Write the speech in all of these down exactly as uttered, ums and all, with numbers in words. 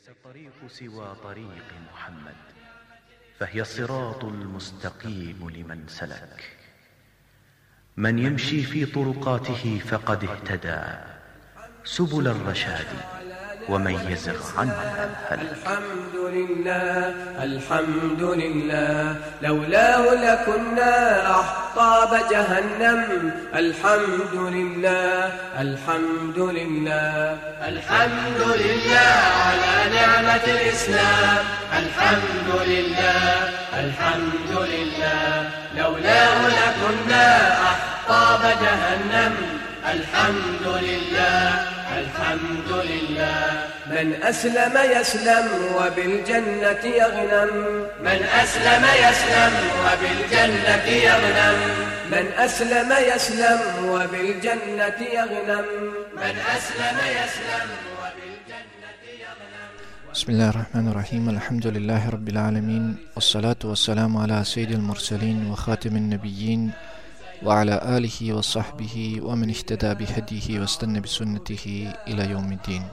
ليس الطريق سوى طريق محمد فهي الصراط المستقيم لمن سلك. من يمشي في طرقاته فقد اهتدى سبل الرشاد ومن يزغ عنها هلك. الحمد لله الحمد لله لولاه لكنا أحطاب جهنم. الحمد لله الحمد لله الحمد لله على نعمة الإسلام. الحمد لله الحمد لله لولاه لكنا أحطاب جهنم. الحمد لله الحمد لله من أسلم يسلم وبالجنة يغنم. من أسلم يسلم وبالجنة يغنم. من أسلم يسلم وبالجنة يغنم. من أسلم يسلم وبالجنة يغنم. بسم الله الرحمن الرحيم. الحمد لله رب العالمين والصلاة والسلام على سيد المرسلين وخاتم النبيين وعلى آله وصحبه ومن اهتدى بهديه واستنى بسنته إلى يوم الدين.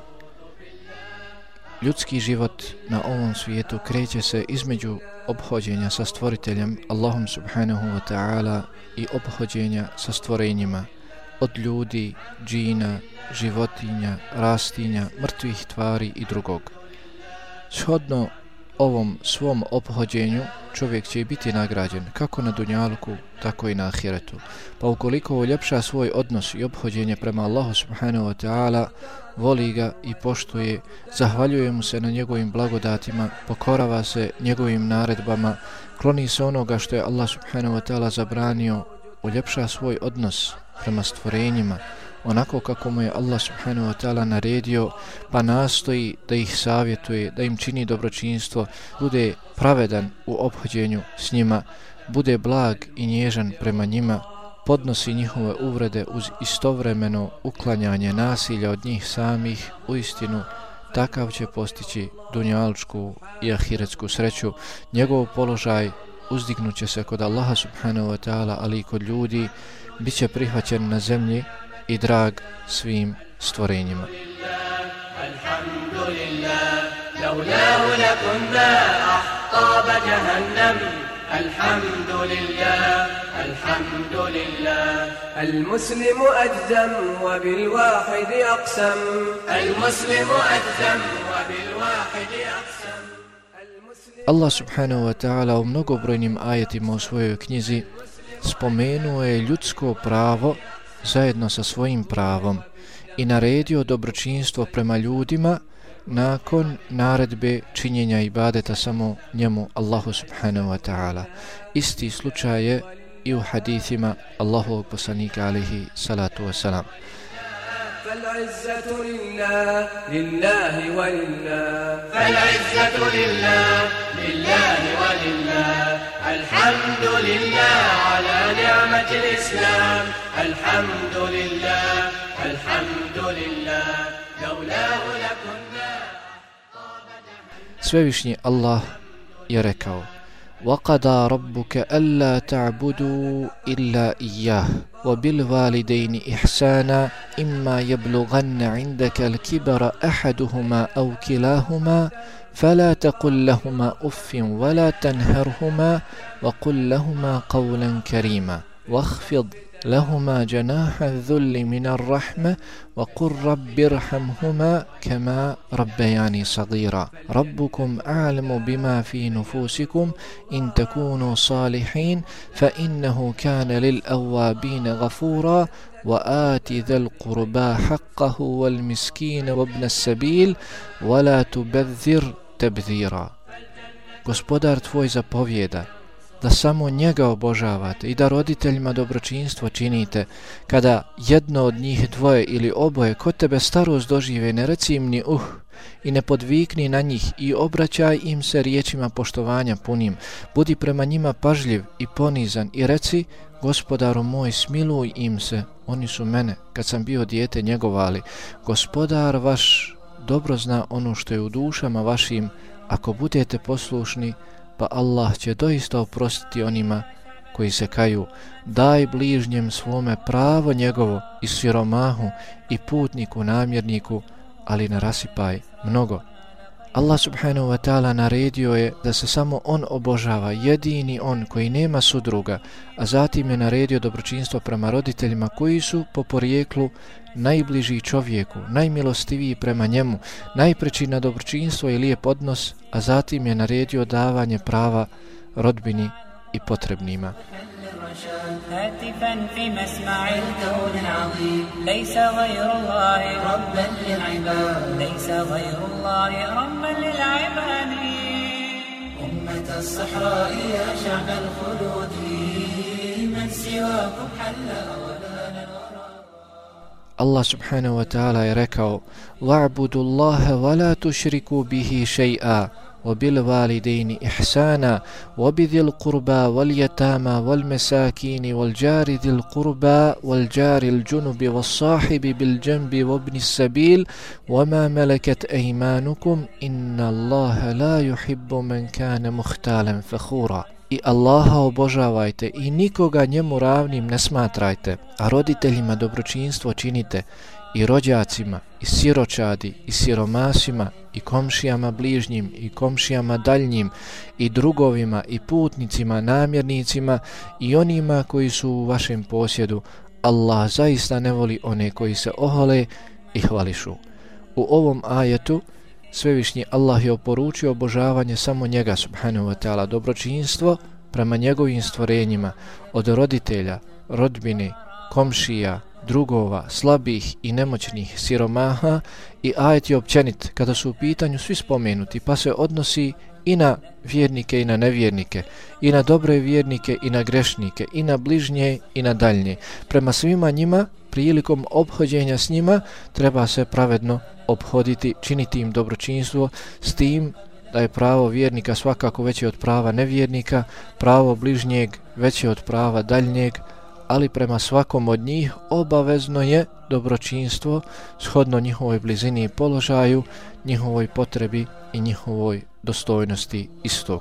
Ljudski život na ovom svijetu kreće se između ophođenja sa stvoriteljem Allahom subhanahu wa ta'ala i ophođenja sa stvorenjima od ljudi, džina, životinja, rastinja, mrtvih tvari i drugog. Shodno ovom svom ophođenju čovjek će biti nagrađen kako na dunjaluku, tako i na ahiretu. Pa ukoliko uljepša svoj odnos i ophođenje prema Allahu subhanahu wa ta'ala, voli ga i poštuje, zahvaljuje mu se na njegovim blagodatima, pokorava se njegovim naredbama, kloni se onoga što je Allah subhanahu wa ta'ala zabranio, uljepša svoj odnos prema stvorenjima, onako kako mu je Allah subhanahu wa ta'ala naredio, pa nastoji da ih savjetuje, da im čini dobročinstvo, bude pravedan u ophođenju s njima, bude blag i nježan prema njima, podnosi njihove uvrede uz istovremeno uklanjanje nasilja od njih samih. Uistinu, takav će postići dunjalučku i ahiretsku sreću. Njegov položaj uzdignut će se kod Allaha subhanahu wa ta'ala, ali i kod ljudi, bit će prihvaćen na zemlji i drag svim stvorenjima. Alhamdulillah, laulahu lakunna ahqaba jahannam. Alhamdulillah, alhamdulillah. المسلم أجزم وبالواحد أقسم. المسلم أجزم وبالواحد أقسم. Allah subhanahu wa ta'ala u mnogobrojnim ajetima u svojoj knjizi spomenuo je ljudsko pravo zajedno sa svojim pravom i naredio dobročinstvo prema ljudima nakon naredbe činjenja ibadeta samo njemu, Allahu subhanahu wa ta'ala. Isti slučaj je i u hadithima Allahovog poslanika alaihi salatu wasalam. فالعزة لله لله ولله. فالعزة لله لله ولله. الحمد لله على نعمة الإسلام. الحمد لله الحمد لله لولاه لكنا. Svevišnji Allah je rekao: وَقَضَى رَبُّكَ أَلَّا تَعْبُدُوا إِلَّا إِيَّاهُ وَبِالْوَالِدَيْنِ إِحْسَانًا إِمَّا يَبْلُغَنَّ عِندَكَ الْكِبَرَ أَحَدُهُمَا أَوْ كِلَاهُمَا فَلَا تَقُل لَّهُمَا أُفٍّ وَلَا تَنْهَرْهُمَا وَقُل لَّهُمَا قَوْلًا كَرِيمًا وَاخْفِضْ لهما جناح الذل من الرحمة وقل رب ارحمهما كما ربياني صغيرا ربكم أعلم بما في نفوسكم إن تكونوا صالحين فإنه كان للأوابين غفورا وآت ذا القربى حقه والمسكين وابن السبيل ولا تبذر تبذيرا. Gospodar tvoj zapovjeda da samo njega obožavate i da roditeljima dobročinstvo činite. Kada jedno od njih dvoje ili oboje kod tebe starost dožive, ne reci im ni uh i ne podvikni na njih i obraćaj im se riječima poštovanja punim. Budi prema njima pažljiv i ponizan i reci: Gospodaru moj, smiluj im se, oni su mene kad sam bio dijete njegovali. Gospodar vaš dobro zna ono što je u dušama vašim. Ako budete poslušni, pa Allah će doista oprostiti onima koji se kaju. Daj bližnjem svome pravo njegovo i siromahu i putniku namjerniku, ali ne rasipaj mnogo. Allah subhanahu wa ta'ala naredio je da se samo on obožava, jedini on koji nema sudruga, a zatim je naredio dobročinstvo prema roditeljima koji su po porijeklu najbliži čovjeku, najmilostiviji prema njemu, najpreći na dobročinstvo i lijep odnos, a zatim je naredio davanje prava rodbini i potrebnima. هاتفا في مسمع الكون العظيم ليس غير الله ربا للعباد ليس غير الله ربا للعباد أمة الصحراء يا شعب الخلود من سواكم حل أولانا Allah subhanahu wa ta'ala je rekao: وَاعْبُدُوا اللَّهَ وَلَا تُشْرِكُوا بِهِ شَيْئًا وبالوالدين إحسانا وبذي القربى واليتامى والمساكين والجار ذي القربى والجار الجنب والصاحب بالجنب وابن السبيل وما ملكت أيمانكم إن الله لا يحب من كان مختالا فخورا. I Allaha obožavajte i nikoga njemu ravnim ne smatrajte, a roditeljima dobročinstvo činite, i rođacima, i siročadi, i siromasima, i komšijama bližnjim, i komšijama daljnjim, i drugovima, i putnicima, namjernicima, i onima koji su u vašem posjedu. Allah zaista ne voli one koji se ohole i hvališu. U ovom ajetu Svevišnji Allah je oporučio obožavanje samo njega subhanahu wa ta'ala, dobročinstvo prema njegovim stvorenjima, od roditelja, rodbine, komšija, drugova, slabih i nemoćnih, siromaha, i ajet je općenit kada su u pitanju svi spomenuti, pa se odnosi i na vjernike i na nevjernike, i na dobre vjernike i na grešnike, i na bližnje i na daljnje. Prema svima njima, prilikom ophođenja s njima, treba se pravedno ophoditi, činiti im dobročinstvo, s tim da je pravo vjernika svakako veće od prava nevjernika, pravo bližnjeg veće od prava daljnjeg, ali prema svakom od njih obavezno je dobročinstvo shodno njihovoj blizini i položaju, njihovoj potrebi i njihovoj dostojnosti istog.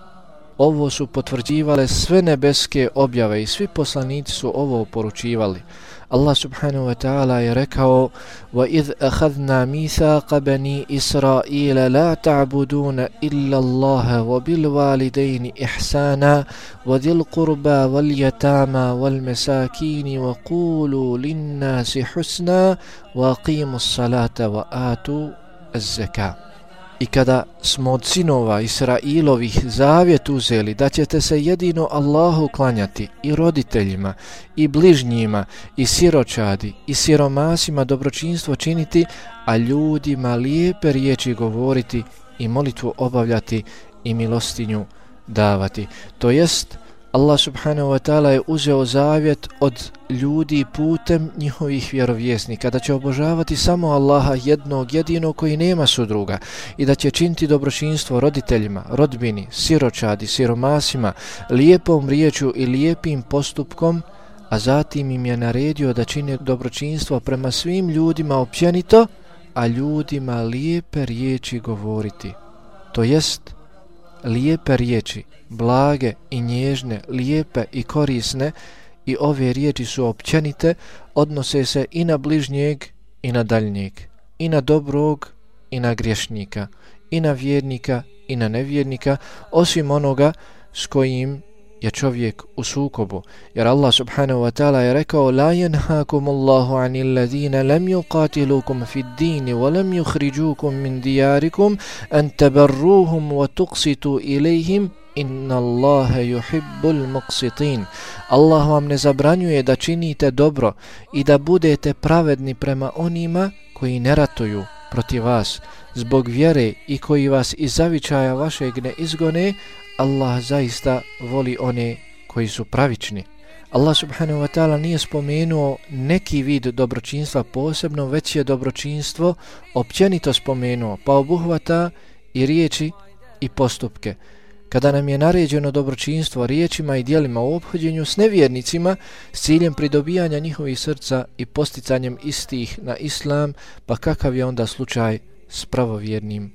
Ovo su potvrđivale sve nebeske objave i svi poslanici su ovo poručivali. Allah subhanahu wa ta'ala je rekao: وَإِذْ أَخَذْنَا مِيثَاقَ بَنِي إِسْرَائِيلَ لَا تَعْبُدُونَ إِلَّا اللَّهَ وَبِالْوَالِدَيْنِ إِحْسَانًا وَذِي الْقُرْبَى وَالْيَتَامَى وَالْمَسَاكِينِ وَقُولُوا لِلنَّاسِ حُسْنًا وَأَقِيمُوا الصَّلَاةَ وَآتُوا الزَّكَاةَ. I kada smo od sinova Israilovih zavjet uzeli da ćete se jedino Allahu klanjati, i roditeljima, i bližnjima, i siročadi, i siromasima dobročinstvo činiti, a ljudima lijepe riječi govoriti i molitvu obavljati i milostinju davati. To jest, Allah subhanahu wa ta'ala je uzeo zavjet od ljudi putem njihovih vjerovjesnika da će obožavati samo Allaha jednog jedinog koji nema sudruga i da će činiti dobročinstvo roditeljima, rodbini, siročadi, siromasima, lijepom riječju i lijepim postupkom, a zatim im je naredio da čine dobročinstvo prema svim ljudima općenito, a ljudima lijepe riječi govoriti. To jest, lijepe riječi, blage i nježne, lijepe i korisne, i ove riječi su općenite, odnose se i na bližnjeg i na daljnjeg, i na dobrog i na griješnika, i na vjernika i na nevjernika, osim onoga s kojim je čovjek u sukobu. Jer Allah subhanahu wa ta'ala je rekao: La yanhakum Allahu anil ladhina lam yuqatilukum fid din wa lam yukhrijukum min diyarikum an tabarruhum wa tuqsitu ilayhim inna Allaha yuhibbul muqsitin. Allah vam ne zabranjuje da činite dobro i da budete pravedni prema onima koji ne ratuju protiv vas zbog vjere i koji vas iz zavičaja vašeg ne izgone. Allah zaista voli one koji su pravični. Allah subhanahu wa ta'ala nije spomenuo neki vid dobročinstva posebno, već je dobročinstvo općenito spomenuo, pa obuhvata i riječi i postupke. Kada nam je naređeno dobročinstvo riječima i djelima u ophođenju s nevjernicima s ciljem pridobijanja njihovih srca i posticanjem istih na islam, pa kakav je onda slučaj s pravovjernim?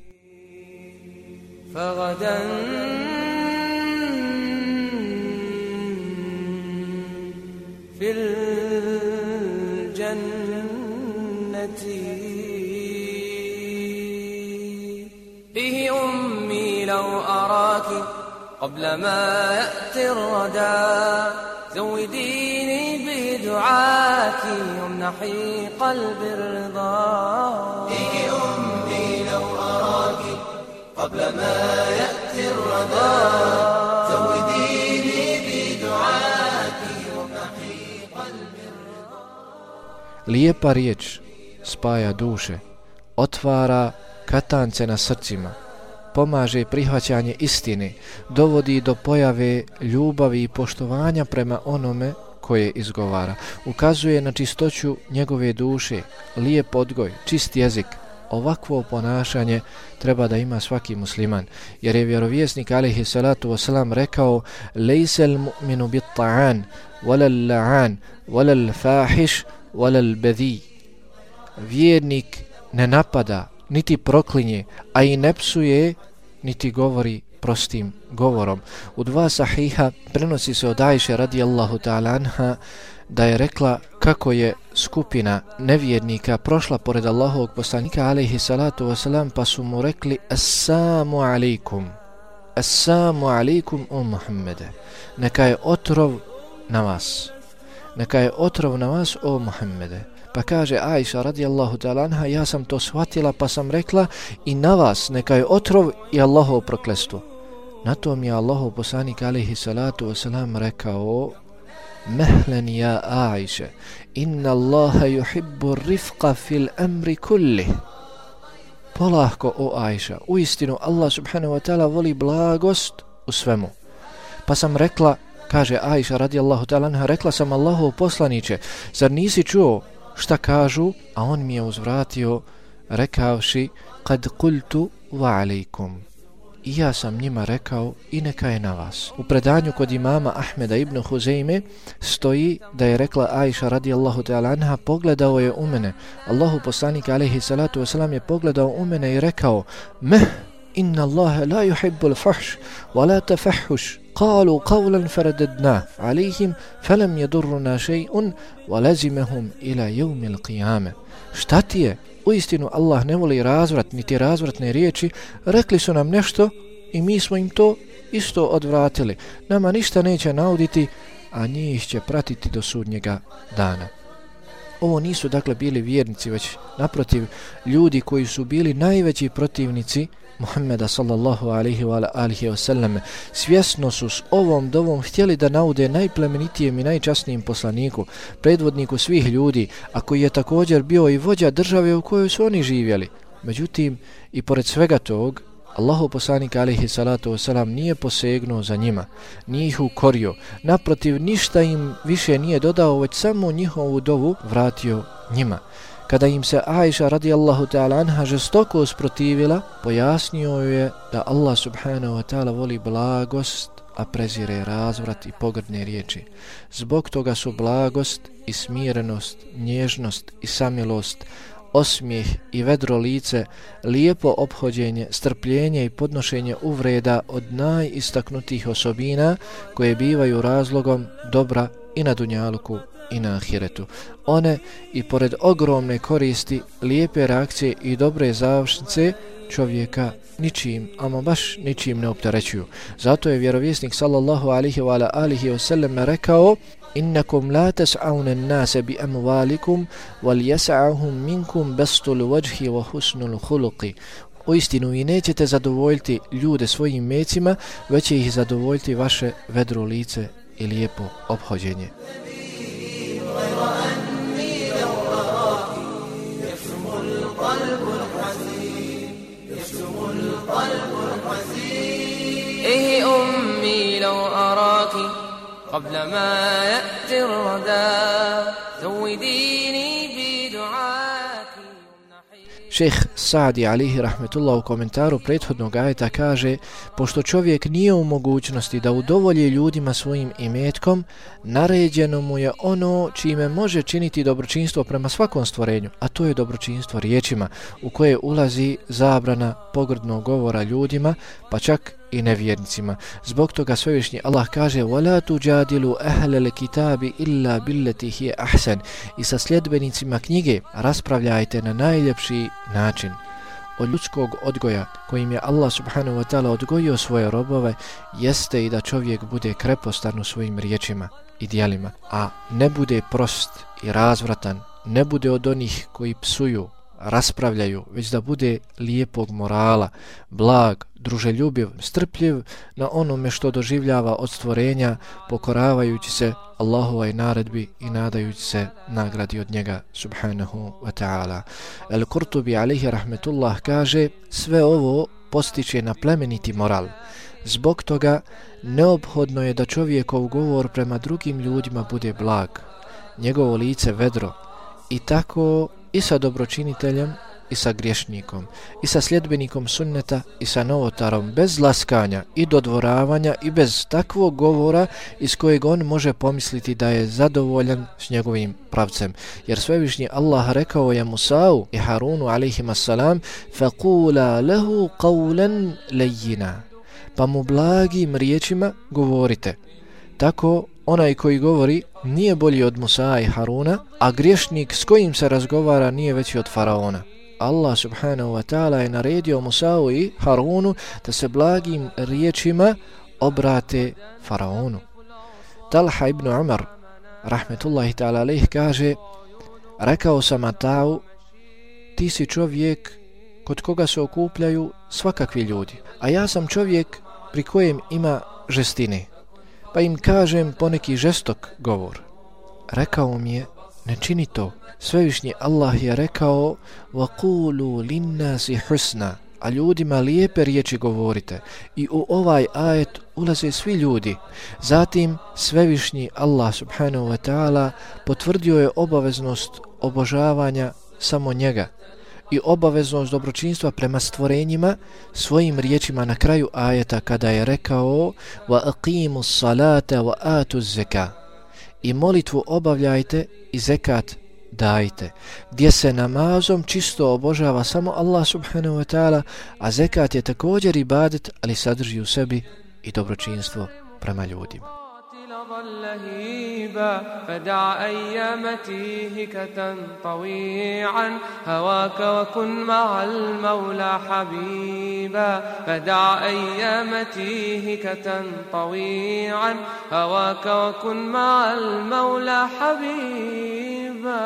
في الجنة به لو أراك قبل ما يأتي الردى زوديني بدعاك وامنحي قلبي الرضا. إيه أمي لو أراك قبل ما يأتي الردى زوديني بدعاك وامنحي قلبي الرضا. Lijepa riječ spaja duše, otvara katance na srcima, pomaže prihvaćanje istine, dovodi do pojave ljubavi i poštovanja prema onome koje izgovara, ukazuje na čistoću njegove duše, lijep odgoj, čist jezik. Ovakvo ponašanje treba da ima svaki musliman, jer je vjerovjesnik alejhi salatu wasalam rekao: lejsel mu'minu bit ta'an, walal la'an, walal fahish, walal bedhi. Vjernik ne napada, niti proklinje, a i ne psuje, niti govori prostim govorom. U dva sahiha prenosi se od Ajše radijallahu ta'ala anha da je rekla kako je skupina nevjernika prošla pored Allahovog poslanika alejhi salatu wasalam, pa su mu rekli: assalamu alaikum, assalamu alaikum o Muhammede, neka je otrov na vas, neka je otrov na vas o Muhammede. Pa kaže Ajša radijallahu ta'ala anha: ja sam to shvatila pa sam rekla i na vas neka je otrov i Allahovo prokletstvo. Na to mi je Allahov poslanik alejhi salatu wasalam rekao: mehlen ja Ajše, inna Allaha yuhibbu rifqa fil amri kullih. Polahko o Ajša, uistinu Allah subhanahu wa ta'ala voli blagost u svemu. Pa sam rekla, kaže Ajša radijallahu ta'ala anha, rekla sam: Allahov poslaniće, zar nisi čuo šta kažu? A on mi je uzvratio rekavši: kad kultu wa alaikum, i ja sam njima rekao i neka je na vas. U predanju kod imama Ahmeda ibn Huzeyme stoji da je rekla Ajša radijallahu ta'ala anha: pogledao je u mene, Allahu poslanik alejhi salatu wasalam je pogledao u mene i rekao: meh, inna Allahe la yuhibbul fahš wa la tafahhuš. قالوا قولا فرددناه عليهم فلم يضرنا شيء ولزمهم إلى يوم القيامة. Šta ti je? Uistinu Allah ne voli razvrat niti razvratne riječi. Rekli su nam nešto i mi smo im to isto odvratili. Nama ništa neće nauditi, a njih će pratiti do sudnjega dana. Ovo nisu dakle bili vjernici, već naprotiv ljudi koji su bili najveći protivnici Muhammeda sallallahu alaihi wa alihi wa sallam. Svjesno su s ovom dovom htjeli da naude najplemenitijem i najčasnijem poslaniku, predvodniku svih ljudi, a koji je također bio i vođa države u kojoj su oni živjeli. Međutim, i pored svega tog, Allahov poslanik alejhi salatu wasalam nije posegnuo za njima, nije ih ukorio, naprotiv ništa im više nije dodao, već samo njihovu dovu vratio njima. Kada im se Ajša radijallahu ta'ala anha žestoko usprotivila, pojasnio je da Allah subhanahu wa ta'ala voli blagost, a prezire razvrat i pogrdne riječi. Zbog toga su blagost i smirenost, nježnost i samilost, osmijeh i vedro lice, lijepo ophođenje, strpljenje i podnošenje uvreda od najistaknutijih osobina koje bivaju razlogom dobra i na dunjaluku i na ahiretu. One i pored ogromne koristi, lijepe reakcije i dobre završnice čovjeka ničim, ama baš ničim ne opterećuju. Zato je vjerovjesnik sallallahu alihi wa alihi wa sallam rekao: innakum la tas'auna an-nasa bi amwalikum wal yas'ahum minkum bastul wajhi wa husnul khuluqi. Uistinu vi nećete zadovoljiti ljude svojim mecima, već će ih zadovoljiti vaše vedro lice i lijepo ophođenje. إيه أمي لو أراك قبل ما يأتي الردى زوديني بدعاك. Šejh Sa'di alejhi rahmetullah u komentaru prethodnog ajeta kaže: pošto čovjek nije u mogućnosti da udovolji ljudima svojim imetkom, naređeno mu je ono čime može činiti dobročinstvo prema svakom stvorenju, a to je dobročinstvo riječima, u koje ulazi zabrana pogrdnog govora ljudima, pa čak i nevjernicima. Zbog toga svevišnji Allah kaže: وَلَا تُجَادِلُوا أَهْلَ الْكِتَابِ إِلَّا بِالَّتِي هِيَ أَحْسَنُ. I sa sljedbenicima knjige raspravljajte na najljepši način. od ljudskog odgoja kojim je Allah subhanahu wa ta'ala odgojio svoje robove jeste i da čovjek bude krepostan u svojim riječima i djelima, a ne bude prost i razvratan, ne bude od onih koji psuju, raspravljaju, već da bude lijepog morala, blag, druželjubiv, strpljiv na onome što doživljava od stvorenja, pokoravajući se Allahovoj naredbi i nadajući se nagradi od njega subhanahu wa ta'ala. Al-Kurtubi alejhi rahmetullah kaže: sve ovo postiče na plemeniti moral. Zbog toga neophodno je da čovjekov govor prema drugim ljudima bude blag, njegovo lice vedro, i tako i sa dobročiniteljem i sa griješnikom, i sa sljedbenikom sunneta i sa novotarom, bez laskanja i dodvoravanja i bez takvog govora iz kojeg on može pomisliti da je zadovoljan s njegovim pravcem. Jer svevišnji Allah rekao je Musa'u i Harunu alejhima salam: فَقُولَا لَهُ قَوْلًا لَيِّنًا, pa mu blagim riječima govorite. Tako onaj koji govori nije bolji od Musa i Haruna, a griješnik s kojim se razgovara nije veći od faraona. Allah subhanahu wa ta'ala je naredio Musa'u i Harunu da se blagim riječima obrate faraonu. Talha ibn Umar rahmetullahi ta'ala alejh kaže: rekao sam Ata'u, ti si čovjek kod koga se okupljaju svakakvi ljudi, a ja sam čovjek pri kojem ima žestine, pa im kažem poneki žestok govor. Rekao mi je: ne čini to. Svevišnji Allah je rekao: وَقُولُوا لِلنَّاسِ حُسْنًا, a ljudima lijepe riječi govorite. I u ovaj ajet ulaze svi ljudi. Zatim svevišnji Allah subhanahu wa ta'ala potvrdio je obaveznost obožavanja samo njega i obaveznost dobročinstva prema stvorenjima svojim riječima na kraju ajeta kada je rekao: وَأَقِيمُوا الصَّلَاةَ وَآتُوا الزَّكَاةَ, i molitvu obavljajte i zekat dajte, gdje se namazom čisto obožava samo Allah subhanahu wa ta'ala, a zekat je također ibadet, ali sadrži u sebi i dobročinstvo prema ljudima. فدع أيام تيهك طويعا هواك وكن مع المولى حبيبا فدع أيام تيهك طويعا هواك وكن مع المولى حبيبا.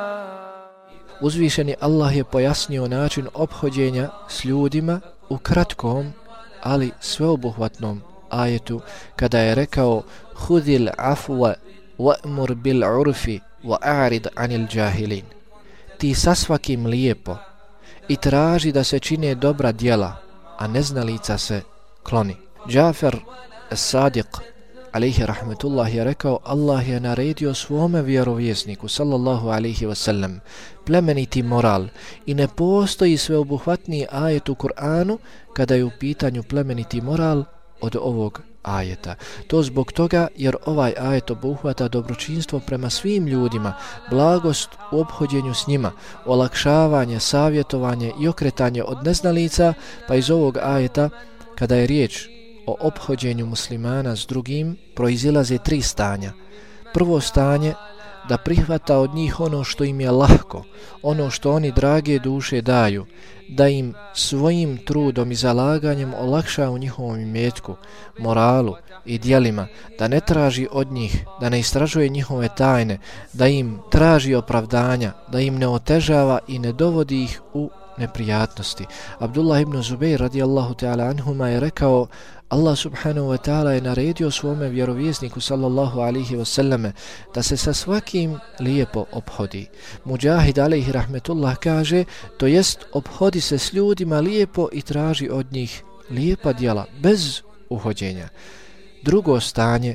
Uzvišeni Allah je pojasnio način ophođenja s ljudima u kratkom, ali sveobuhvatnom ajetu kada je rekao: Hudil afwa wa'mur bil urfi wa'arid anil jahilin. Ti sa svakim lijepo i traži da se čine dobra djela, a neznalica se kloni. Džafer as-Sadiq alejhi rahmetullah je rekao: Allah je naredio svome vjerovjesniku sallallahu alejhi ve sellem plemeniti moral i ne postoji sveobuhvatniji ajet u Kur'anu kada je u pitanju plemeniti moral od ovog ajeta. To zbog toga jer ovaj ajet obuhvata dobročinstvo prema svim ljudima, blagost u ophođenju s njima, olakšavanje, savjetovanje i okretanje od neznalica, pa iz ovog ajeta kada je riječ o ophođenju muslimana s drugim proizilaze tri stanja. Prvo stanje, da prihvata od njih ono što im je lahko, ono što oni drage duše daju, da im svojim trudom i zalaganjem olakša u njihovom imetku, moralu i djelima, da ne traži od njih, da ne istražuje njihove tajne, da im traži opravdanja, da im ne otežava i ne dovodi ih u neprijatnosti. Abdullah ibn Zubair radijallahu ta'ala anhuma je rekao: Allah subhanahu wa ta'ala je naredio svome vjerovjesniku sallallahu alaihi wasallame da se sa svakim lijepo ophodi. Mujahid alaihi rahmetullah kaže: to jest ophodi se s ljudima lijepo i traži od njih lijepa djela bez uhođenja. Drugo stanje,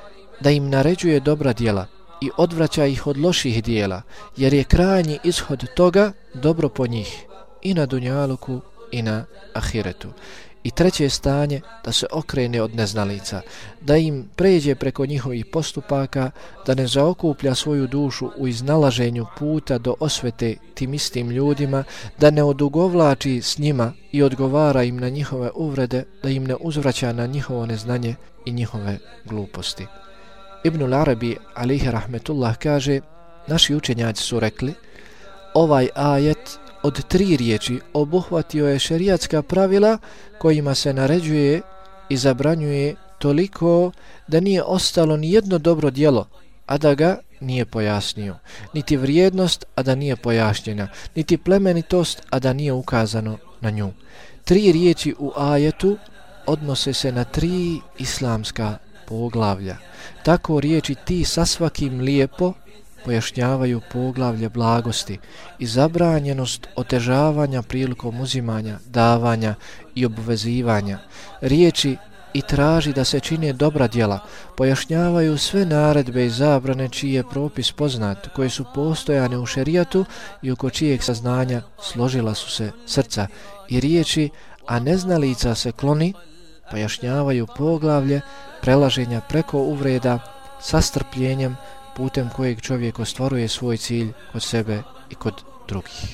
da im naređuje dobra djela i odvraća ih od loših djela, jer je krajnji ishod toga dobro po njih i na dunjaluku i na ahiretu. I treće stanje, da se okrene od neznalica, da im pređe preko njihovih postupaka, da ne zaokuplja svoju dušu u iznalaženju puta do osvete tim istim ljudima, da ne odugovlači s njima i odgovara im na njihove uvrede, da im ne uzvraća na njihovo neznanje i njihove gluposti. Ibnul Arabi alejhi rahmetullah kaže: naši učenjaci su rekli, ovaj ajet od tri riječi obuhvatio je šerijatska pravila kojima se naređuje i zabranjuje toliko da nije ostalo ni jedno dobro djelo, a da ga nije pojasnio, niti vrijednost, a da nije pojašnjena, niti plemenitost, a da nije ukazano na nju. Tri riječi u ajetu odnose se na tri islamska poglavlja. Tako riječi ti sa svakim lijepo pojašnjavaju poglavlje blagosti i zabranjenost otežavanja prilikom uzimanja, davanja i obvezivanja. Riječi i traži da se čine dobra djela pojašnjavaju sve naredbe i zabrane čiji je propis poznat, koje su postojane u šerijatu i oko čijeg saznanja složila su se srca. I riječi a neznalica se kloni pojašnjavaju poglavlje prelaženja preko uvreda sa strpljenjem putem kojeg čovjek ostvaruje svoj cilj kod sebe i kod drugih.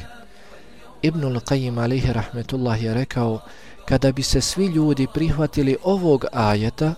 Ibnul Qayyim alejhi rahmetullah je rekao: kada bi se svi ljudi prihvatili ovog ajeta,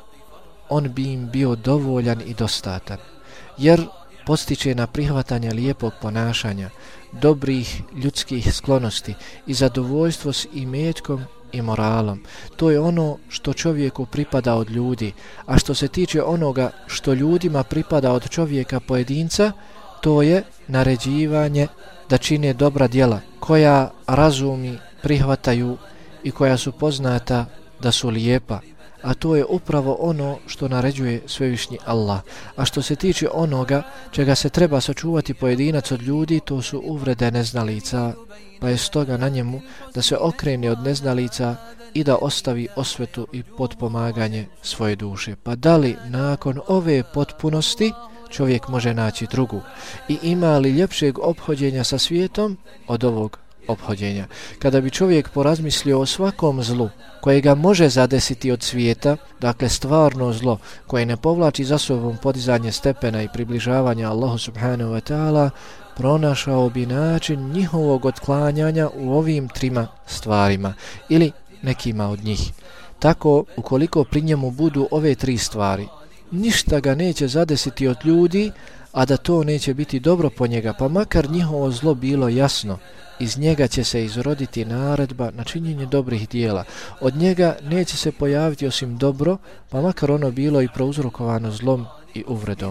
on bi im bio dovoljan i dostatan, jer postiče na prihvatanje lijepog ponašanja, dobrih ljudskih sklonosti i zadovoljstvo s imetkom i moralom. To je ono što čovjeku pripada od ljudi, a što se tiče onoga što ljudima pripada od čovjeka pojedinca, to je naređivanje da čine dobra djela koja razumi prihvataju i koja su poznata da su lijepa, a to je upravo ono što naređuje svevišnji Allah. A što se tiče onoga čega se treba sačuvati pojedinac od ljudi, to su uvrede neznalica, pa je stoga na njemu da se okrene od neznalica i da ostavi osvetu i potpomaganje svoje duše. Pa da li nakon ove potpunosti čovjek može naći drugu i ima li ljepšeg ophođenja sa svijetom od ovog ophođenja? Kada bi čovjek porazmislio o svakom zlu koje ga može zadesiti od svijeta, dakle stvarno zlo koje ne povlači za sobom podizanje stepena i približavanje Allahu subhanahu wa ta'ala, pronašao bi način njihovog otklanjanja u ovim trima stvarima ili nekima od njih. Tako, ukoliko pri njemu budu ove tri stvari, ništa ga neće zadesiti od ljudi, a da to neće biti dobro po njega, pa makar njihovo zlo bilo jasno. Iz njega će se izroditi naredba na činjenje dobrih dijela. Od njega neće se pojaviti osim dobro, pa makar ono bilo i prouzrokovano zlom i uvredom.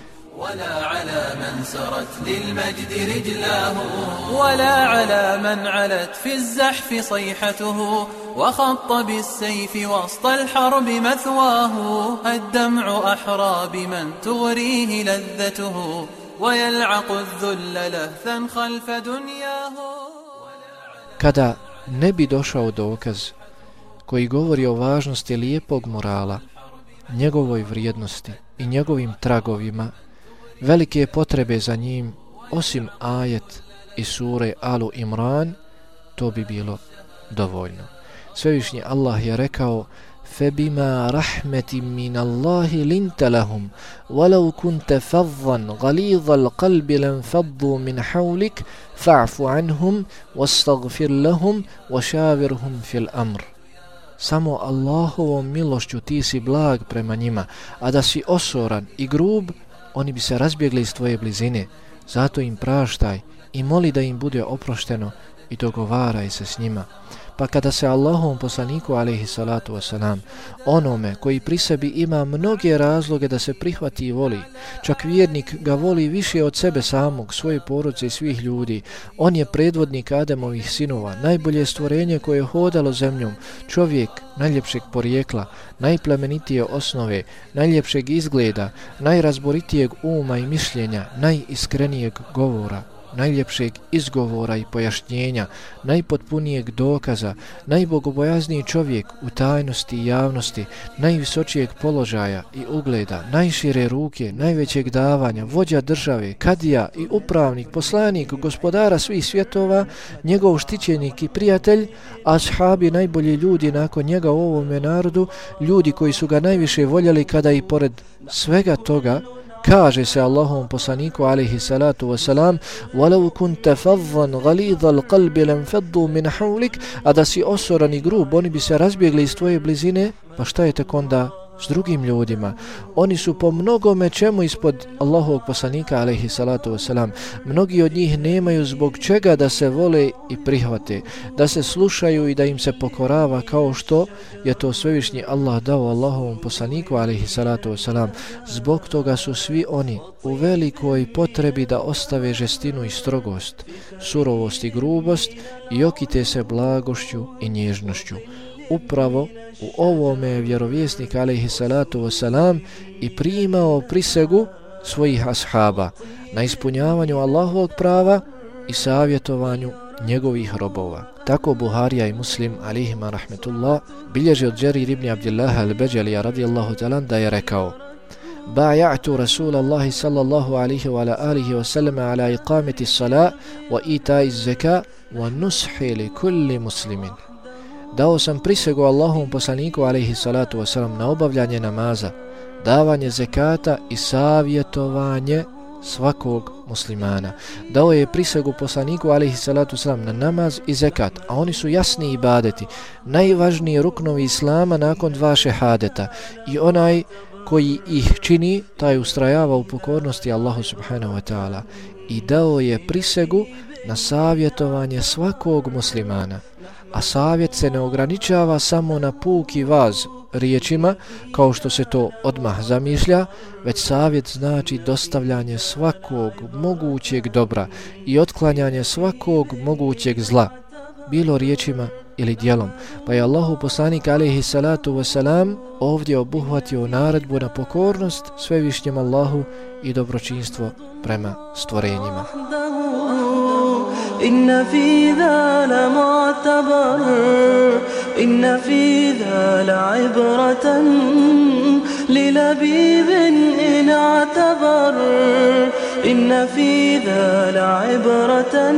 ولا على من سرت للمجد رجلاه ولا على من علت في الزحف صيحته وخط بالسيف وسط الحرب مثواه الدمع أحرى بمن تغريه لذته ويلعق الذل لهثا خلف دنياه. Kada ne bi došao dokaz koji govori o važnosti lijepog morala, njegovoj vrijednosti i njegovim tragovima, velike potrebe za njim, osim ajet iz sure Alu Imran, to bi bilo dovoljno. Svevišnji Allah je rekao: فَبِمَا رَحْمَةٍ مِّنَ اللَّهِ لِنْتَ لَهُمْ وَلَوْ كُنْتَ فَظًّا غَلِيظَ الْقَلْبِ لَانْفَضُّوا مِنْ حَوْلِكَ فَاعْفُ عَنْهُمْ وَاسْتَغْفِرْ لَهُمْ وَشَاوِرْهُمْ فِي الْأَمْرِ. Samo Allahovom milošću ti si blag prema njima, a da si osoran i grub, oni bi se razbjegli iz tvoje blizine. Zato im praštaj i moli da im bude oprošteno i dogovaraj se s njima. Pa kada se Allahovom poslaniku alejhi salatu wasalam, onome koji pri sebi ima mnoge razloge da se prihvati i voli, čak vjernik ga voli više od sebe samog, svoje porodice i svih ljudi, on je predvodnik Ademovih sinova, najbolje stvorenje koje je hodalo zemljom, čovjek najljepšeg porijekla, najplemenitije osnove, najljepšeg izgleda, najrazboritijeg uma i mišljenja, najiskrenijeg govora, najljepšeg izgovora i pojašnjenja, najpotpunijeg dokaza, najbogobojazniji čovjek u tajnosti i javnosti, najvisočijeg položaja i ugleda, najšire ruke, najvećeg davanja, vođa države, kadija i upravnik, poslanik, gospodara svih svjetova, njegov štićenik i prijatelj, a ashabi najbolji ljudi nakon njega u ovome narodu, ljudi koji su ga najviše voljeli, kada i pored svega toga kaže se Allahovom poslaniku alejhi salatu wasalam: وَلَوْ كُنْتَ فَظًّا غَلِيظَ الْقَلْبِ لَانْفَضُّوا مِنْ حَوْلِكَ. A da si osoran i grub, oni bi se razbjegli iz tvoje blizine. Pa šta je tek onda s drugim ljudima. Oni su po mnogome čemu ispod Allahovog poslanika alejhi salatu vesselam. Mnogi od njih nemaju zbog čega da se vole i prihvate, da se slušaju i da im se pokorava kao što je to svevišnji Allah dao Allahovom poslaniku alejhi salatu vesselam. Zbog toga su svi oni u velikoj potrebi da ostave žestinu i strogost, surovost i grubost i okite se blagošću i nježnošću. Upravo u ovome je vjerovjesnik alejhi salatu vesselam i primao prisegu svojih ashaba na ispunjavanju Allahovog prava i savjetovanju njegovih robova. Tako Buharija i Muslim alejhima rahmetullah bilježi od Džerir ibn Abdillaha al-Beđelija radijallahu ta'ala da je rekao: Baja'tu Rasulallahi sallallahu alaihi wa ala alihi wa sallam ala iqameti salat wa ita'i zaka wa nushi li kulli muslimin. Dao sam prisegu Allahovom poslaniku alejhi salatu wasalam na obavljanje namaza, davanje zekata i savjetovanje svakog muslimana. Dao je prisegu poslaniku alejhi salatu wasalam na namaz i zekat, a oni su jasni ibadeti, najvažniji ruknovi islama nakon dva šehadeta, i onaj koji ih čini, taj ustrajava u pokornosti Allahu subhanahu wa ta'ala. I dao je prisegu na savjetovanje svakog muslimana. A savjet se ne ograničava samo na puki vaz riječima, kao što se to odmah zamišlja, već savjet znači dostavljanje svakog mogućeg dobra i otklanjanje svakog mogućeg zla, bilo riječima ili djelom. Pa je Allahu poslanik alejhi salatu wasalam ovdje obuhvatio naredbu na pokornost svevišnjem Allahu i dobročinstvo prema stvorenjima. إن في ذا لمعتبر إن في ذا لعبرة للبيب إن اعتبر إن في ذا لعبرة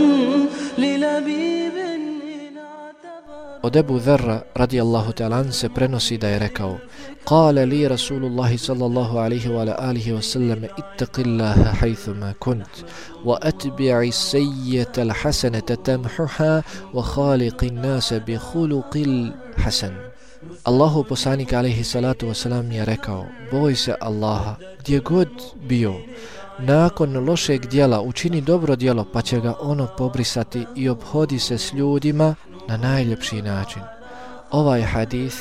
للبيب إن اعتبر. Od Ebu Dharra radijallahu ta'ala se prenosi da je rekao: Qala li Rasulullahi sallallahu alaihi wa alihi wa sallam ittaqillaha haythuma kunt wa atbi'i sayyi'ata al-hasanata tamhuha wa khaliqin nasa bi khuluqil hasan. Allahu poslanik alaihi salatu wa salam je rekao: boj se Allaha gdje god bio, nakon lošeg djela učini dobro djelo, pa će ga ono pobrisati, i obhodi se s ljudima na najljepši način. Ovaj hadis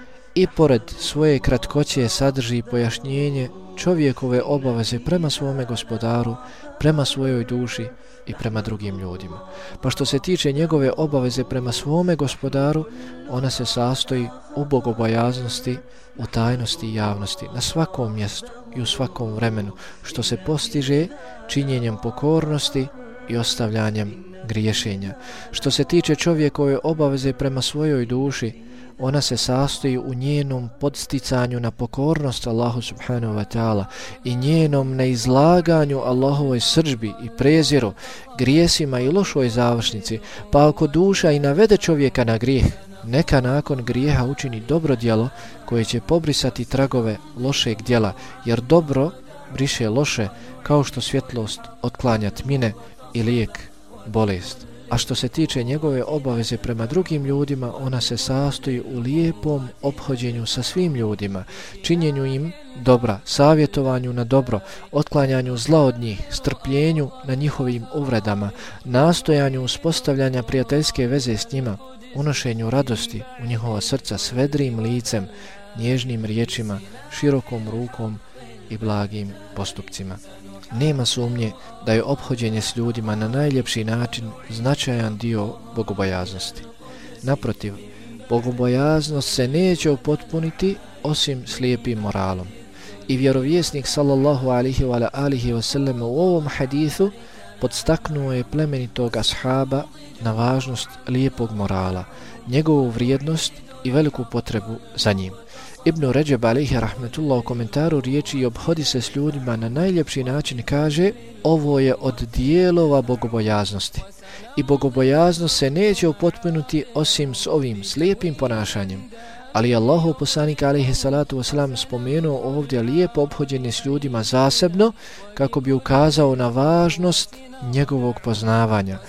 i pored svoje kratkoće sadrži pojašnjenje čovjekove obaveze prema svome gospodaru, prema svojoj duši i prema drugim ljudima. Pa što se tiče njegove obaveze prema svome gospodaru, ona se sastoji u bogobojaznosti, u tajnosti i javnosti, na svakom mjestu i u svakom vremenu, što se postiže činjenjem pokornosti i ostavljanjem griješenja. Što se tiče čovjekove obaveze prema svojoj duši, ona se sastoji u njenom podsticanju na pokornost Allahu subhanahu wa ta'ala i njenom neizlaganju Allahovoj srdžbi i preziru, grijesima i lošoj završnici. Pa ako duša i navede čovjeka na grijeh, neka nakon grijeha učini dobro djelo koje će pobrisati tragove lošeg djela, jer dobro briše loše, kao što svjetlost otklanja tmine i lijek bolest. A što se tiče njegove obaveze prema drugim ljudima, ona se sastoji u lijepom ophođenju sa svim ljudima, činjenju im dobra, savjetovanju na dobro, otklanjanju zla od njih, strpljenju na njihovim uvredama, nastojanju uspostavljanja prijateljske veze s njima, unošenju radosti u njihova srca s vedrim licem, nježnim riječima, širokom rukom i blagim postupcima. Nema sumnje da je ophođenje s ljudima na najljepši način značajan dio bogobojaznosti. Naprotiv, bogobojaznost se neće upotpuniti osim slijepim moralom. I vjerovjesnik sallallahu alihi wa alihi wa sallam u ovom hadithu podstaknuo je plemenitog ashaba na važnost lijepog morala, njegovu vrijednost i veliku potrebu za njim. Ibn Ređeb alejhi rahmetullah u komentaru riječi i obhodi se s ljudima na najljepši način kaže: ovo je od dijelova bogobojaznosti i bogobojaznost se neće upotpunuti osim s ovim slijepim ponašanjem. Ali Allahu poslanik alejhi salatu vesselam spomenuo ovdje lijepo ophođenje s ljudima zasebno kako bi ukazao na važnost njegovog poznavanja,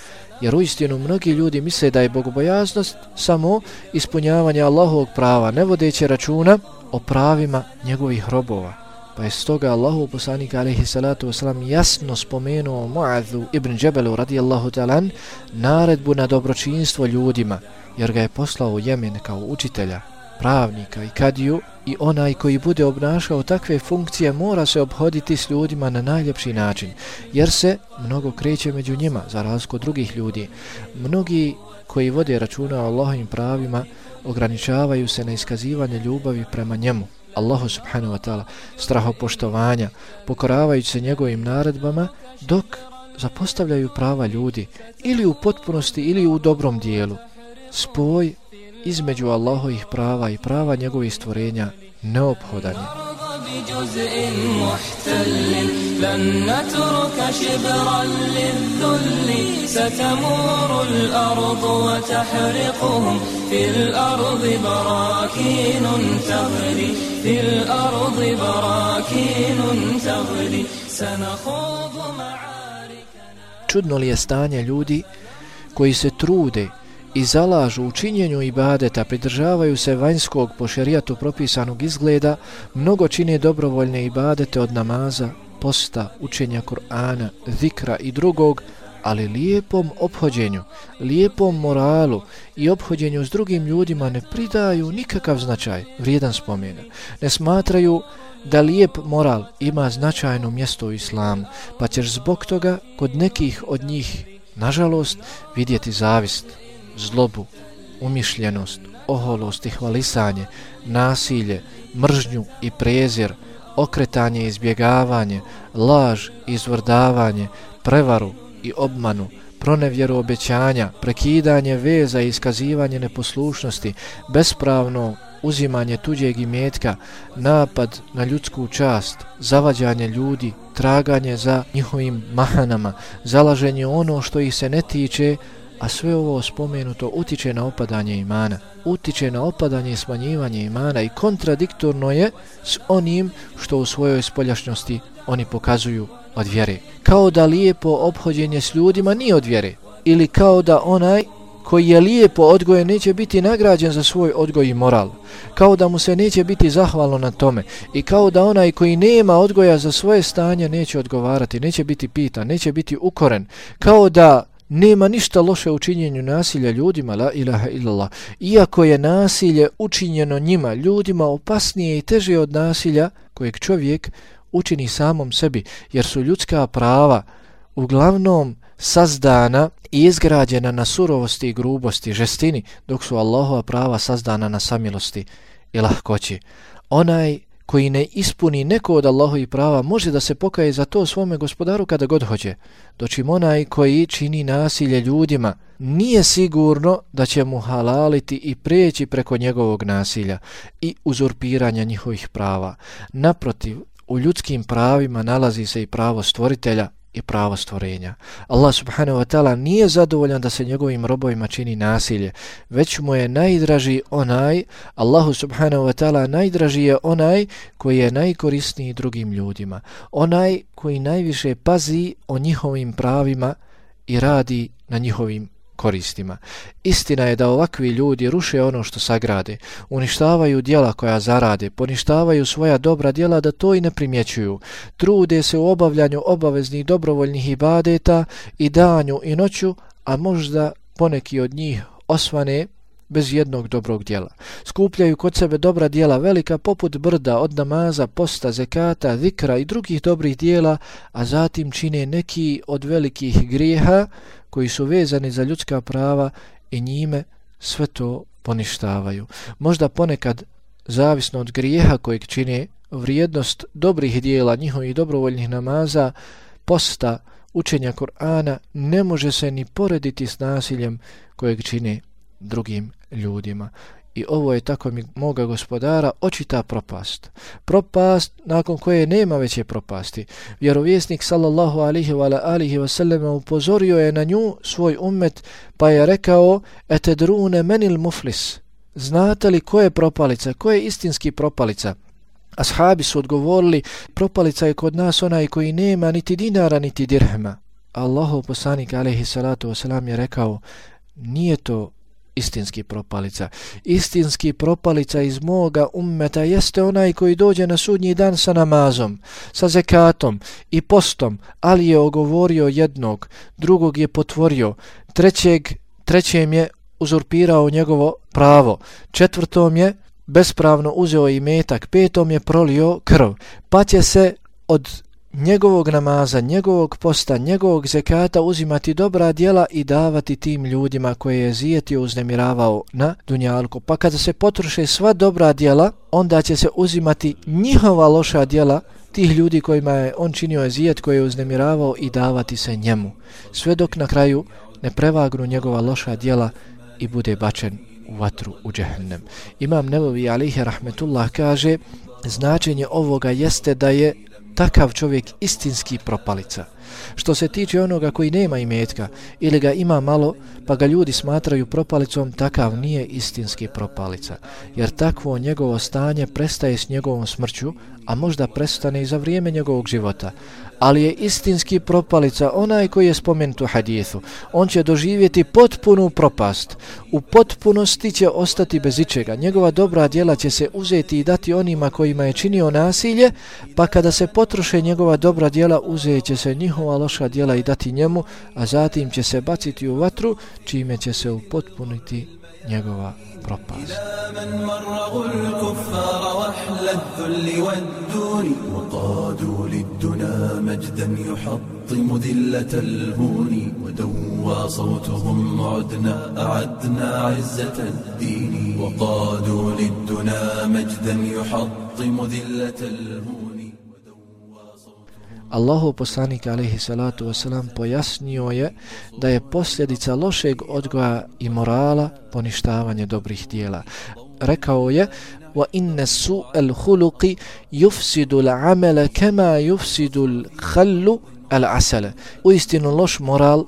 jer uistinu mnogi ljudi misle da je bogobojaznost samo ispunjavanje Allahovog prava, ne vodeći računa o pravima njegovih robova. Pa je stoga Allahov poslanik alejhi salatu vesselam jasno spomenuo Mu'adhu ibn Džebelu radijallahu ta'ala naredbu na dobročinstvo ljudima, jer ga je poslao u Jemen kao učitelja, pravnika i kadiju, i onaj koji bude obnašao takve funkcije mora se obhoditi s ljudima na najljepši način, jer se mnogo kreće među njima za razliku od drugih ljudi. Mnogi koji vode računa o Allahovim pravima ograničavaju se na iskazivanje ljubavi prema njemu, Allahu subhanahu wa ta'ala, strahopoštovanja, pokoravajući se njegovim naredbama, dok zapostavljaju prava ljudi ili u potpunosti ili u dobrom dijelu. Spoj između Allahovih prava i prava njegovih stvorenja neophodan je. Čudno li je stanje ljudi koji se trude i zalažu u činjenju ibadeta, pridržavaju se vanjskog po šerijatu propisanog izgleda, mnogo čine dobrovoljne ibadete od namaza, posta, učenja Kur'ana, zikra i drugog, ali lijepom ophođenju, lijepom moralu i ophođenju s drugim ljudima ne pridaju nikakav značaj vrijedan spomena. Ne smatraju da lijep moral ima značajno mjesto u islamu, pa ćeš zbog toga kod nekih od njih, nažalost, vidjeti zavist, zlobu, umišljenost, oholost i hvalisanje, nasilje, mržnju i prezir, okretanje i izbjegavanje, laž i izvrdavanje, prevaru i obmanu, pronevjeru obećanja, prekidanje veza i iskazivanje neposlušnosti, bespravno uzimanje tuđeg imetka, napad na ljudsku čast, zavađanje ljudi, traganje za njihovim mahanama, zalaženje ono što ih se ne tiče, a sve ovo spomenuto utiče na opadanje imana, utiče na opadanje i smanjivanje imana i kontradiktorno je s onim što u svojoj spoljašnjosti oni pokazuju od vjere. Kao da lijepo ophođenje s ljudima nije od vjere, ili kao da onaj koji je lijepo odgojen neće biti nagrađen za svoj odgoj i moral, kao da mu se neće biti zahvalno na tome, i kao da onaj koji nema odgoja za svoje stanje neće odgovarati, neće biti pitan, neće biti ukoren, kao da nema ništa loše u činjenju nasilja ljudima, la ilaha illallah, iako je nasilje učinjeno njima, ljudima, opasnije i teže od nasilja kojeg čovjek učini samom sebi, jer su ljudska prava uglavnom sazdana i izgrađena na surovosti i grubosti, žestini, dok su Allahova prava sazdana na samilosti i lahkoći. Onaj koji ne ispuni neko od Allahovih prava može da se pokaje za to svome gospodaru kada god hoće, dočim onaj koji čini nasilje ljudima nije sigurno da će mu halaliti i preći preko njegovog nasilja i uzurpiranja njihovih prava. Naprotiv, u ljudskim pravima nalazi se i pravo stvoritelja i pravo stvorenja. Allah subhanahu wa ta'ala nije zadovoljan da se njegovim robovima čini nasilje, već mu je najdraži onaj, Allahu subhanahu wa ta'ala najdraži je onaj koji je najkorisniji drugim ljudima, onaj koji najviše pazi o njihovim pravima i radi na njihovim koristima. Istina je da ovakvi ljudi ruše ono što sagrade, uništavaju djela koja zarade, poništavaju svoja dobra djela da to i ne primjećuju, trude se u obavljanju obaveznih dobrovoljnih ibadeta i danju i noću, a možda poneki od njih osvane bez jednog dobrog djela. Skupljaju kod sebe dobra djela velika poput brda od namaza, posta, zekata, zikra i drugih dobrih djela, a zatim čine neki od velikih grijeha koji su vezani za ljudska prava i njime sve to poništavaju. Možda ponekad, zavisno od grijeha kojeg čine, vrijednost dobrih dijela, njihovih dobrovoljnih namaza, posta, učenja Kur'ana ne može se ni porediti s nasiljem kojeg čine drugim ljudima. I ovo je, tako mi moga gospodara, očita propast. Propast nakon koje nema veće propasti. Vjerovjesnik sallallahu alihi wa alihi wa sallam upozorio je na nju svoj ummet, pa je rekao: etedrune menil muflis. Znate li ko je propalica, ko je istinski propalica? Ashabi su odgovorili: propalica je kod nas onaj koji nema niti dinara niti dirhema. Allahov poslanik alejhi salatu vesselam je rekao, nije to istinski propalica. Istinski propalica iz moga ummeta jeste onaj koji dođe na sudnji dan sa namazom, sa zekatom i postom, ali je ogovorio jednog, drugog je potvorio, trećeg, trećem je uzurpirao njegovo pravo, četvrtom je bespravno uzeo imetak, petom je prolio krv, pa će se od njegovog namaza, njegovog posta, njegovog zekata uzimati dobra djela i davati tim ljudima koje je zijetio, uznemiravao na dunjalku. Pa kada se potroše sva dobra djela, onda će se uzimati njihova loša djela tih ljudi kojima je on činio zijet, koje je uznemiravao, i davati se njemu. Sve dok na kraju ne prevagnu njegova loša djela i bude bačen u vatru, u džehennem. Imam Nevevi alejhi rahmetullah kaže, značenje ovoga jeste da je takav čovjek istinski propalica. Što se tiče onoga koji nema imetka ili ga ima malo pa ga ljudi smatraju propalicom, takav nije istinski propalica, jer takvo njegovo stanje prestaje s njegovom smrću, a možda prestane i za vrijeme njegovog života. Ali je istinski propalica onaj koji je spomenut u hadithu. On će doživjeti potpunu propast, u potpunosti će ostati bez ičega. Njegova dobra djela će se uzeti i dati onima kojima je činio nasilje, pa kada se potroše njegova dobra djela, uzet će se njihova loša djela i dati njemu, a zatim će se baciti u vatru, čime će se upotpuniti njegova propast. Allahov poslanik alejhi salatu vesselam pojasnio je da je posljedica lošeg odgoja i morala poništavanje dobrih dijela. Rekao je: "Wa inna su'al khuluqi yufsidu al-'amala kama yufsidu al-khallu al-'asala." Uistinu loš moral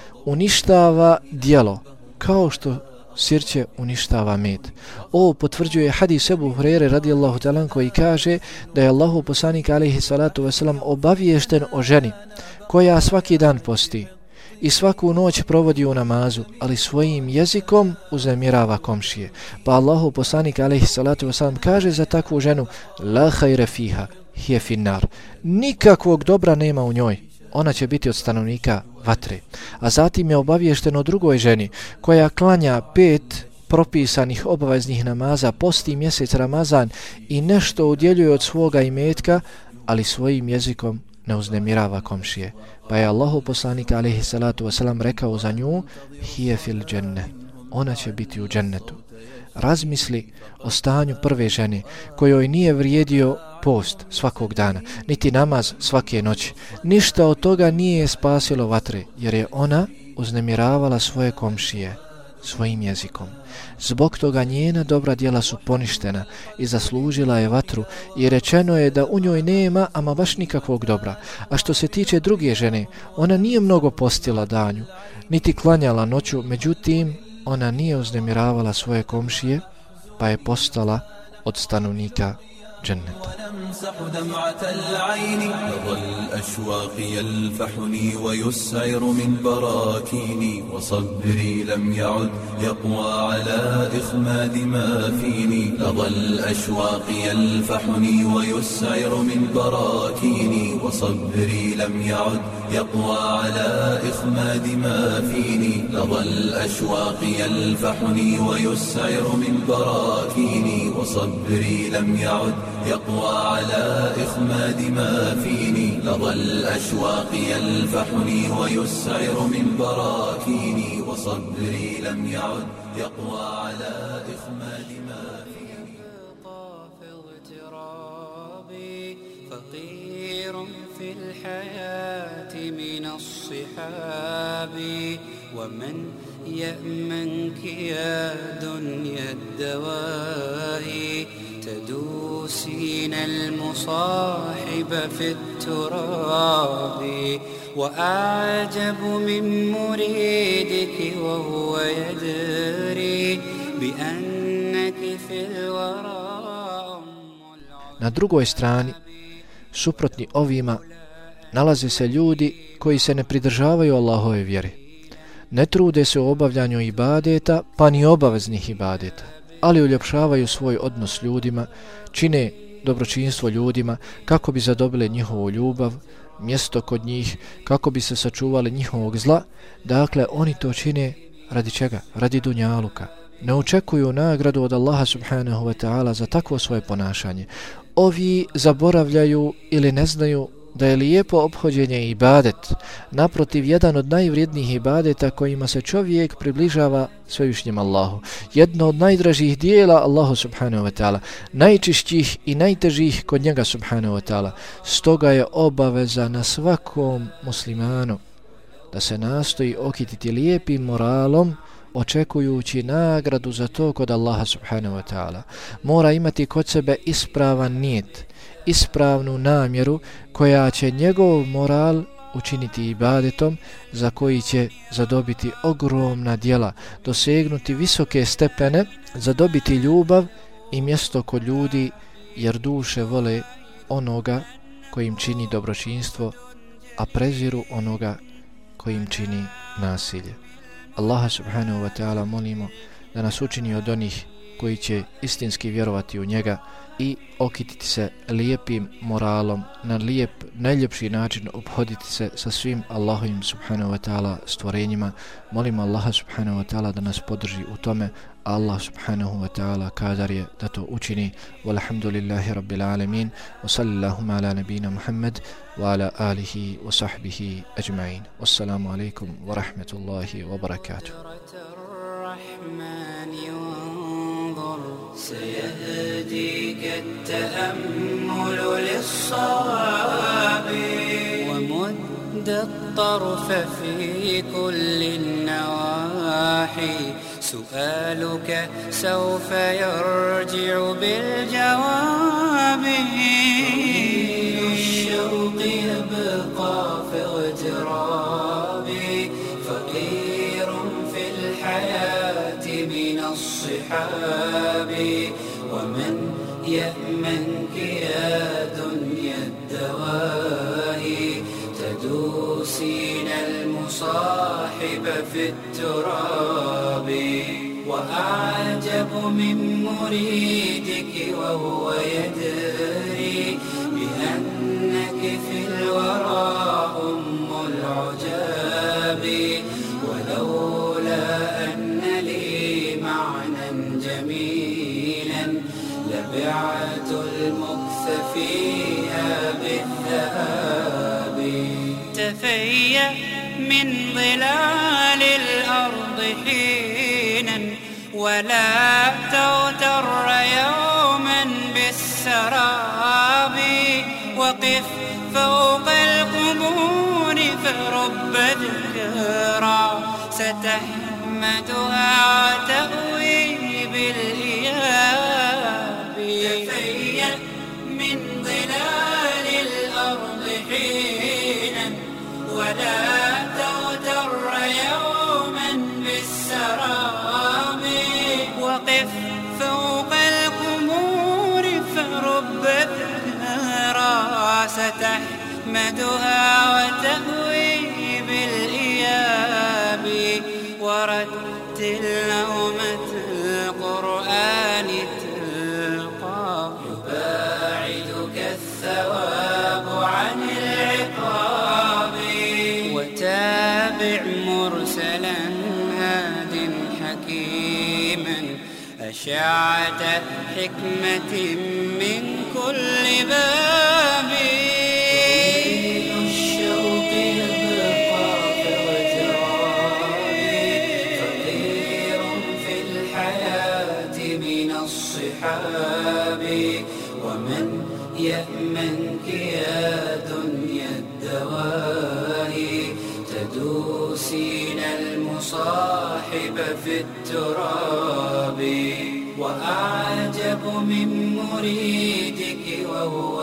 uništava djelo kao što sirće uništava med. Ovo potvrđuje hadis Ebu Hurajre radijallahu ta'ala koji kaže da je Allahov poslanik alejhi salatu vesselam obaviješten o ženi koja svaki dan posti i svaku noć provodi u namazu, ali svojim jezikom uznemirava komšije. Pa Allahov poslanik alejhi salatu vesselam kaže za takvu ženu: "La khayra fiha, hiya finnar." Nikakvog dobra nema u njoj, ona će biti od stanovnika vatre. A zatim je obaviješteno drugoj ženi koja klanja pet propisanih obaveznih namaza, posti mjesec Ramazan i nešto udjeljuje od svoga imetka, ali svojim jezikom ne uznemirava komšije. Pa je Allahov poslanik alejhi salatu vesselam rekao za nju: "Hiya fil dženne." Ona će biti u džennetu. Razmisli o stanju prve žene kojoj nije vrijedio post svakog dana, niti namaz svake noći. Ništa od toga nije je spasilo vatre, jer je ona uznemiravala svoje komšije svojim jezikom. Zbog toga njena dobra djela su poništena i zaslužila je vatru, i rečeno je da u njoj nema ama baš nikakvog dobra. A što se tiče druge žene, ona nije mnogo postila danju, niti klanjala noću, međutim ona nije uznemiravala svoje komšije, pa je postala od stanovnika جنة. ونمسح دمعة العين لظى الأشواق يلفحني ويسعر من براكيني وصبري لم يعد يقوى على إخماد ما فيني لظى الأشواق يلفحني ويسعر من براكيني وصبري لم يعد يقوى على إخماد ما فيني لظى الأشواق يلفحني ويسعر من براكيني وصبري لم يعد يقوى على إخماد ما فيني لظى الأشواق يلفحني ويسعر من براكيني وصبري لم يعد يقوى على إخماد ما فيني طاف اغترابي فقير في الحياة من الصحاب ومن يأمنك يا دنيا الدواء تدوسين المصاحب في التراب وأعجب من مريدك وهو يدري بأنك في الورى. Na drugoj strani, suprotni ovima, nalaze se ljudi koji se ne pridržavaju Allahove vjere. Ne trude se u obavljanju ibadeta, pa ni obaveznih ibadeta, ali uljepšavaju svoj odnos ljudima, čine dobročinstvo ljudima kako bi zadobile njihovu ljubav, mjesto kod njih, kako bi se sačuvali njihovog zla. Dakle, oni to čine radi čega? Radi dunjaluka. Ne očekuju nagradu od Allaha subhanahu wa ta'ala za takvo svoje ponašanje. Ovi zaboravljaju ili ne znaju da je lijepo ophođenje ibadet, naprotiv, jedan od najvrijednijih ibadeta kojima se čovjek približava svevišnjem Allahu. Jedno od najdražih dijela Allahu subhanahu wa ta'ala, najčišćih i najtežih kod njega subhanahu wa ta'ala. Stoga je obaveza na svakom muslimanu da se nastoji okititi lijepim moralom, očekujući nagradu za to kod Allaha subhanahu wa ta'ala. Mora imati kod sebe ispravan nijet, ispravnu namjeru koja će njegov moral učiniti ibadetom, za koji će zadobiti ogromna djela, dosegnuti visoke stepene, zadobiti ljubav i mjesto kod ljudi, jer duše vole onoga kojim čini dobročinstvo, a preziru onoga kojim čini nasilje. Allaha subhanahu wa ta'ala molimo da nas učini od onih koji će istinski vjerovati u njega i okititi se lijepim moralom, na lijep, najljepši način obhoditi se sa svim Allahovim subhanahu wa ta'ala stvorenjima. Molimo Allaha subhanahu wa ta'ala da nas podrži u tome. Allah subhanahu wa ta'ala kadar je da to učini. Walhamdulillahi rabbil alamin. Wa sallallahu ala nabina Muhammad wa ala alihi wa sahbihi ajma'in. Wassalamu alaikum wa rahmatullahi wa barakatuh. سيهديك التأمل للصواب ومد الطرف في كل النواحي سؤالك سوف يرجع بالجواب الشوق يبقى في اغترابي فقير في الحياة من الصحاب ومن يأمنك يا دنيا الدواهي تدوسين المصاحب في التراب وأعجب من مريدك وهو يدري بأنك في الورى أم العجاب ولولا أن لي معنى جميلا لبعت المكث فيها بالذهاب تفيأ من ظلال الأرض حينا ولا تغتر يوما بالسراب وقف فوق القبور فرب ذكرى ستحمدها وتأوي بالإياب تفيأ من ظلال الأرض حينا ولا تغتر يوما بالسراب وقف فوق القبور فرب ذكرى ستحمدها وتأوي بالإياب ورتل نومة القرآن تلقى يباعدك الثواب عن العقاب وتابع مرسلا هاد حكيما أشعة حكمة من كل باب الشوق يبقى في اغترابي فقير في الحياة من الصحاب ومن يأمنك يا دنيا الدواهي تدوسين المصاحب في التراب وأعجب من مريدك وهو